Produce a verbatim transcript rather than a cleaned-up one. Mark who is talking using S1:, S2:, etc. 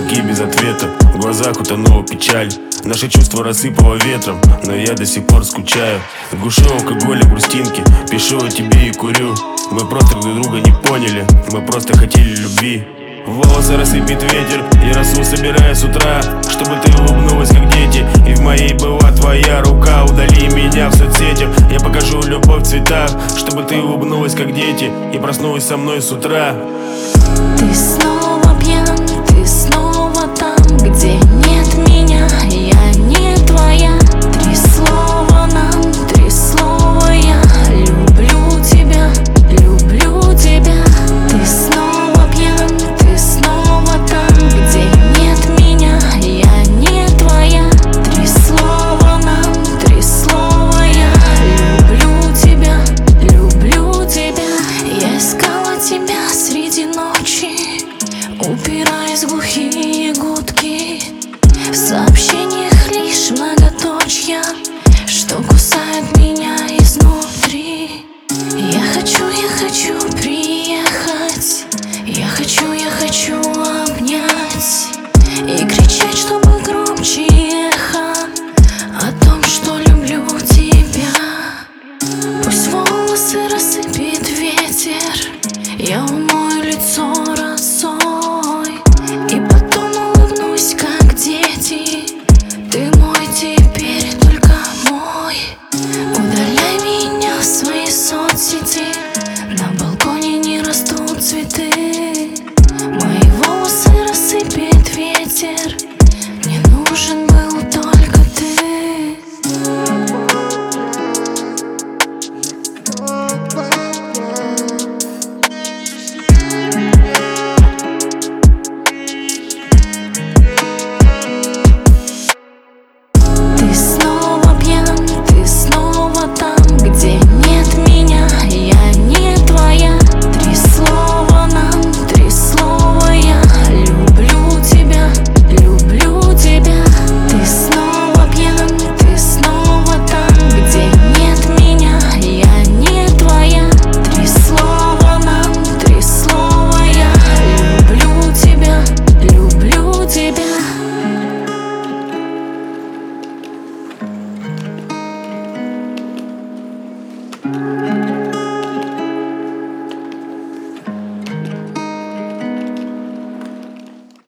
S1: звонки без ответа, в глазах утонула печаль. Наши чувства рассыпало ветром, но я до сих пор скучаю. Гушу алкоголя, грустинки, пишу о тебе и курю. Мы просто друг друга не поняли, мы просто хотели любви. Волосы рассыпет ветер, и росу собираю с утра, чтобы ты улыбнулась, как дети, и в моей была твоя рука. Удали меня в соцсетях, я покажу любовь в цветах, чтобы ты улыбнулась, как дети, и проснулась со мной с утра.
S2: Ты снова